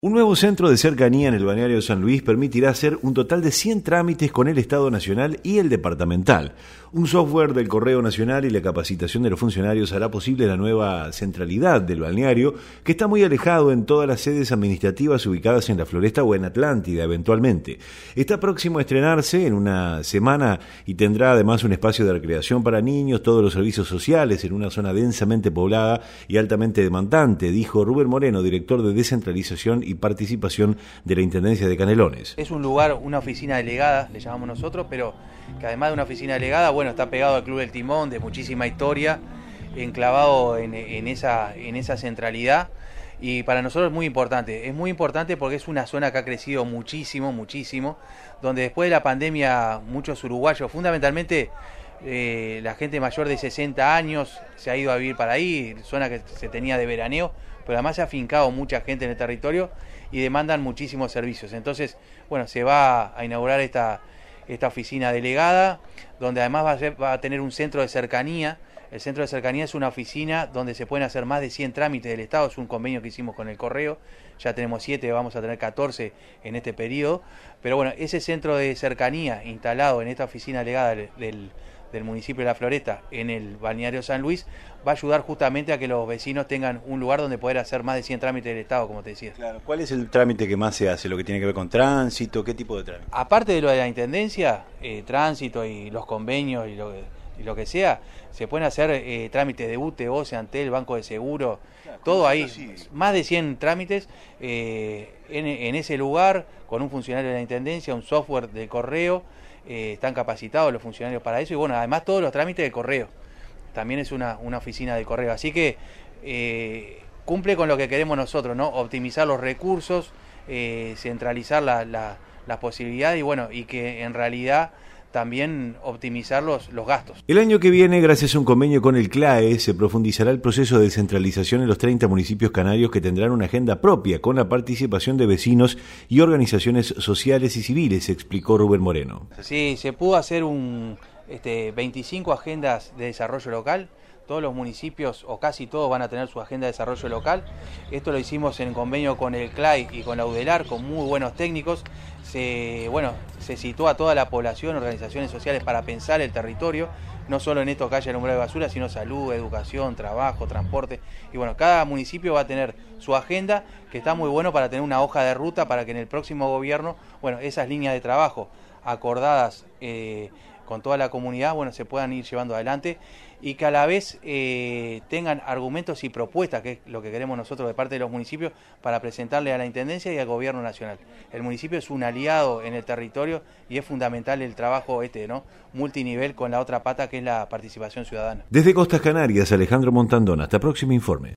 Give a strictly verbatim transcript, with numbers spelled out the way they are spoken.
Un nuevo centro de cercanía en el balneario de San Luis permitirá hacer un total de cien trámites con el Estado Nacional y el departamental. Un software del Correo Nacional y la capacitación de los funcionarios hará posible la nueva centralidad del balneario, que está muy alejado en todas las sedes administrativas ubicadas en la Floresta o en Atlántida eventualmente. Está próximo a estrenarse en una semana y tendrá además un espacio de recreación para niños, todos los servicios sociales en una zona densamente poblada y altamente demandante, dijo Rubén Moreno, director de descentralización y y participación de la Intendencia de Canelones. Es un lugar, una oficina delegada, le llamamos nosotros, pero que además de una oficina delegada, bueno, está pegado al Club del Timón, de muchísima historia, enclavado en, en, esa, en esa centralidad, y para nosotros es muy importante. Es muy importante porque es una zona que ha crecido muchísimo, muchísimo, donde después de la pandemia muchos uruguayos, fundamentalmente eh, la gente mayor de sesenta años, se ha ido a vivir para ahí, zona que se tenía de veraneo, pero además se ha afincado mucha gente en el territorio y demandan muchísimos servicios. Entonces, bueno, se va a inaugurar esta, esta oficina delegada, donde además va a, ser, va a tener un centro de cercanía. El centro de cercanía es una oficina donde se pueden hacer más de cien trámites del Estado, es un convenio que hicimos con el Correo, ya tenemos siete, vamos a tener catorce en este periodo, pero bueno, ese centro de cercanía instalado en esta oficina delegada del, del del municipio de La Floresta en el balneario San Luis va a ayudar justamente a que los vecinos tengan un lugar donde poder hacer más de cien trámites del Estado, como te decía. Claro. ¿Cuál es el trámite que más se hace? ¿Lo que tiene que ver con tránsito? ¿Qué tipo de trámite? Aparte de lo de la Intendencia, eh, tránsito y los convenios y lo, y lo que sea, se pueden hacer eh, trámites de U T E, O C E, Antel, Banco de Seguro, claro, todo ahí, sí. Más de cien trámites eh, en, en ese lugar, con un funcionario de la Intendencia, un software de correo. Eh, están capacitados los funcionarios para eso y bueno, además todos los trámites de correo, también es una, una oficina de correo, así que eh, cumple con lo que queremos nosotros, ¿no? Optimizar los recursos, eh, centralizar la, la, las posibilidades y bueno, y que en realidad también optimizar los, los gastos. El año que viene, gracias a un convenio con el C L A E, se profundizará el proceso de descentralización en los treinta municipios canarios que tendrán una agenda propia con la participación de vecinos y organizaciones sociales y civiles, explicó Rubén Moreno. Sí, se pudo hacer un este, veinticinco agendas de desarrollo local. Todos los municipios, o casi todos, van a tener su agenda de desarrollo local. Esto lo hicimos en convenio con el C L A E y con la UDELAR, con muy buenos técnicos. Se, bueno, se citó a toda la población, organizaciones sociales, para pensar el territorio, no solo en esto que haya alumbrado de basura, sino salud, educación, trabajo, transporte. Y bueno, cada municipio va a tener su agenda, que está muy bueno para tener una hoja de ruta, para que en el próximo gobierno, bueno, esas líneas de trabajo acordadas eh, con toda la comunidad, bueno, se puedan ir llevando adelante y que a la vez eh, tengan argumentos y propuestas, que es lo que queremos nosotros de parte de los municipios, para presentarle a la Intendencia y al Gobierno Nacional. El municipio es un aliado en el territorio y es fundamental el trabajo este, ¿no? multinivel con la otra pata que es la participación ciudadana. Desde Costas Canarias, Alejandro Montandón, hasta próximo informe.